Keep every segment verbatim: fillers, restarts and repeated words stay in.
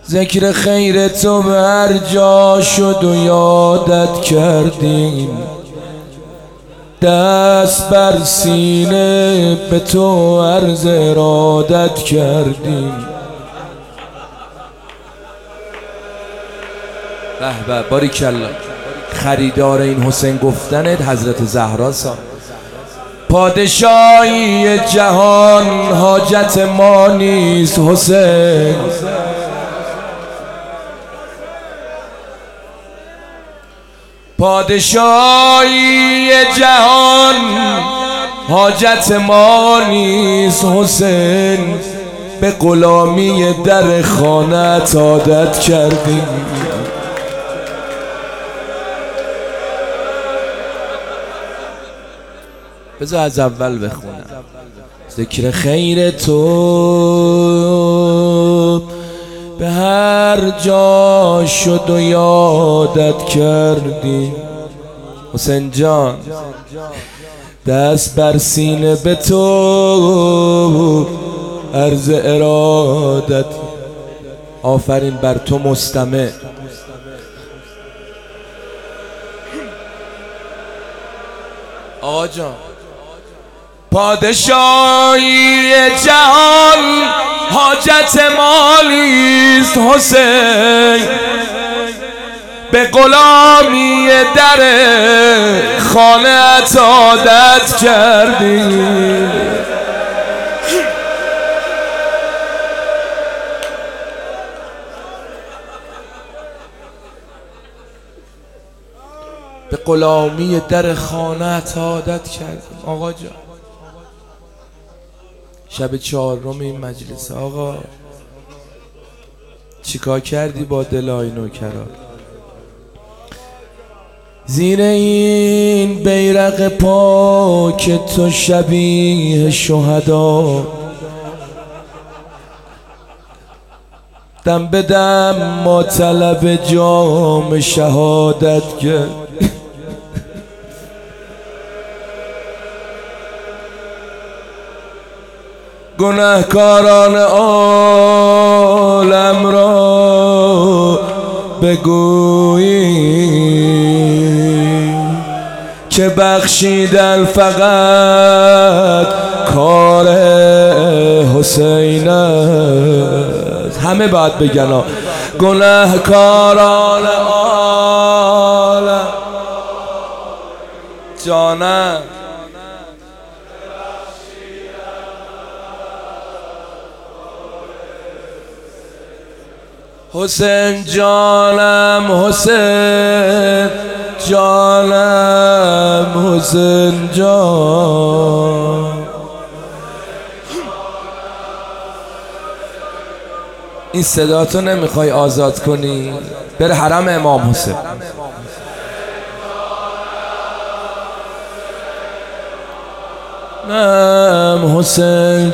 ذکر خیر تو به هر جا شد و یادت کردیم، دست بر سینه به تو عرض ارادت کردیم. به به باریکلا، خریدار این حسین گفتنت حضرت زهرا سا. پادشاهی جهان حاجت ما نیست حسین، پادشاهی جهان حاجت ما نیست حسین، به غلامی در خانه‌ات عادت کردیم. بذار از اول بخونم. ذکر خیر تو به هر جا شد و یادت کردیم. حسین جان دست بر سینه به تو عرض ارادت. آفرین بر تو مستمع. آقا جان پادشاهی جهان حاجت ما نیست حسین، به غلامی در خانه‌ات عادت کردیم. به غلامی در خانه‌ات عادت کردیم. آقا جان شب چهارم این مجلس، آقا چیکار کردی با دلای نوکران؟ زیر این بیرق پاک تو شبیه شهدا، دم به دم ما طلب جام شهادت کرد. گناهکاران عالم را بگویی که بخشیدن فقط کار حسین است. همه باید بگن گناهکاران عالم جانم حسین جانم، حسین جانم، حسین جان. این صدا تو نمیخوای آزاد کنی؟ بره حرم امام حسین. نم حسین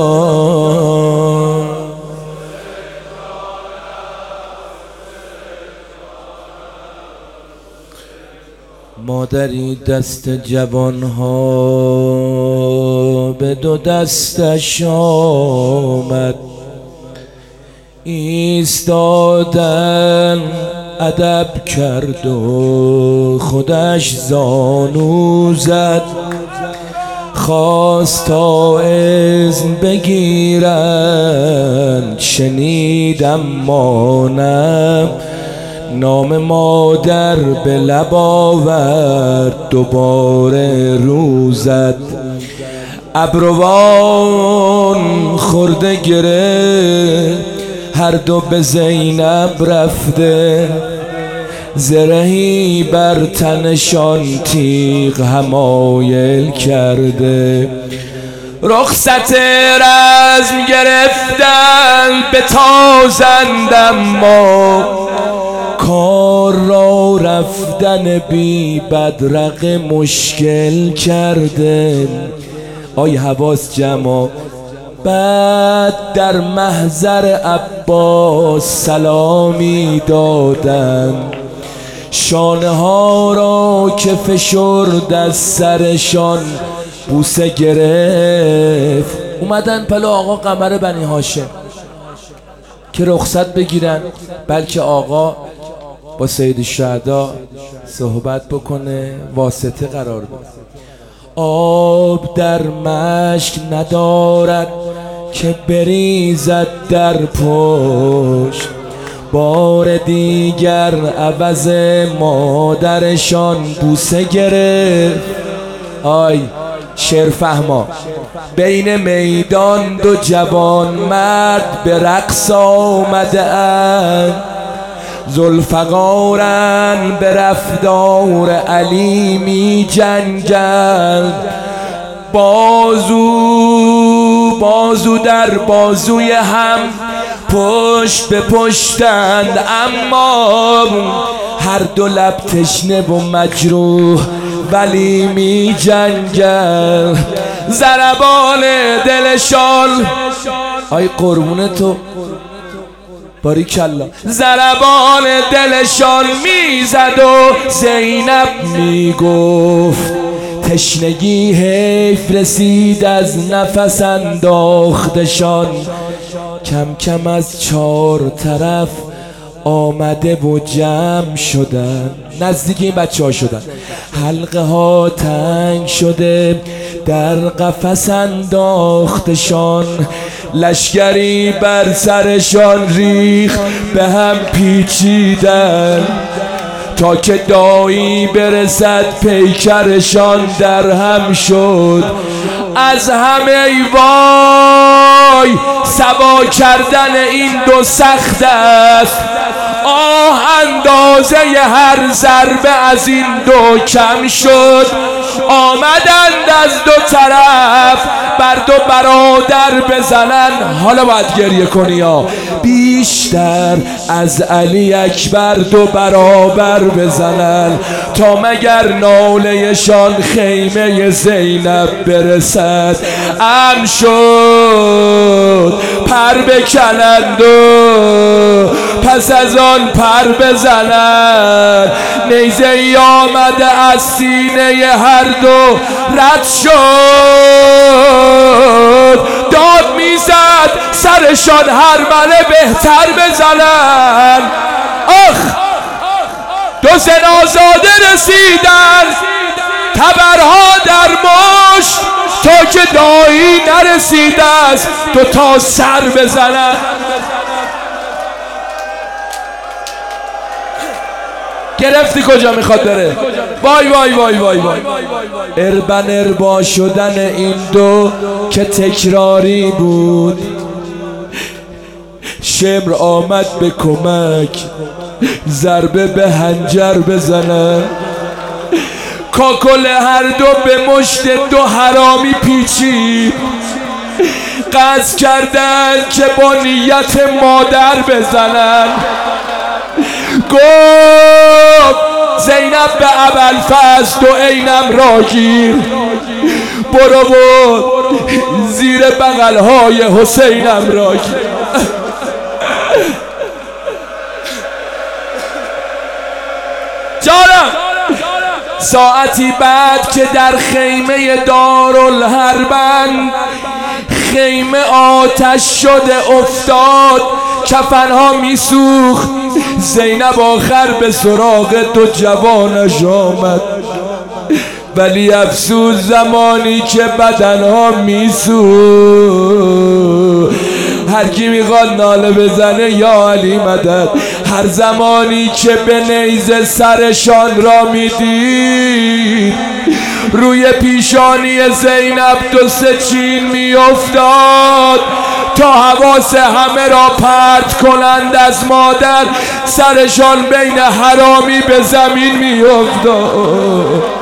جان. مادری دست جوانها به دو دستش آمد، ایستادن ادب کرد و خودش زانو زد، خواست تا اذن بگیرن شنیدم مانم، نام مادر به لب آورد دوباره رو زد، ابروان خورده گره هر دو به زینب رفته، زرهی بر تنشان تیغ حمایل کرده، رخصت رزم گرفتن به تازند اما کار را رفتن بی بدرق مشکل کرده. آی حواس جمع. بعد در محضر عباس سلامی دادن، شانه ها را که فشرد از سرشان بوسه گرفت. اومدن پلو آقا قمر بنی هاشم، که رخصت بگیرن، بلکه آقا با سید الشهدا صحبت بکنه، واسطه قرار بده. آب در مشک ندارد که بریزد در پشت، بار دیگر عوض مادرشان بوسه گرفت. آی شعر فهما. بین میدان دو جوان مرد به رقص آمده اند، ذوالفقارن به رفتار علی می جنگند. بازو بازو در بازوی هم پشت به پشتند، اما هر دو لب تشنه و مجروح ولی می جنگند. ضربان دلشان، آی قربون تو باریکالله، ضربان دلشان میزد و زینب میگفت تشنگی حیف رسید از نفس انداختشان. کم کم از چار طرف آمده و جمع شدن، نزدیک این بچه ها شدن. حلقه ها تنگ شده در قفس انداختشان، لشکری بر سرشان ریخ به هم پیچیدن، تا که دایی برسد پیکرشان در هم شد. از همه ای وای سوا کردن این دو سخت است، آه اندازه هر ضربه از این دو کم شد. آمدند از دو طرف بر دو برادر بزنن، حالا باید گریه کنی ها، بیشتر از علی اکبر دو برابر بزنن، تا مگر نالهشان خیمه زینب برسد. ام شد پر بکنند و پس از آن پر بزنند، نیزه ای آمده از سینه هر دو رد شد. داد میزد سرشان هر مله بهتر بزنن. آخ دو زنازاده رسیدن، تبرها در مشت، تا که دایی نرسیده است دو تا سر بزنن. گرفتی کجا میخواد بره؟ وای وای وای وای وای. اربن اربا شدن این دو که تکراری بود، شمر آمد به کمک ضربه به هنجر بزنن. کاکل هر دو به مشت دو حرامی پیچید، قصد کردن که با نیت مادر بزنن. گفت زینب به ابوالفضل دو عینم را گیر، برو و زیر بغلهای حسینم را گیر. جانم ساعتی بعد که در خیمه دارالحربند خیمه آتش شده افتاد، کفنها میسوخت، زینب آخر به سراغ دو جوانش آمد، ولی افسوس زمانی که بدنها میسوخت. هر کی میخواد ناله بزنه یا علی مدد. هر زمانی که به نیزه سرشان را میدید، روی پیشانی زینب دو سه چین میافتاد، تا حواس همه را پرت کنند از مادر، سرشان بین حرامی به زمین میافتاد.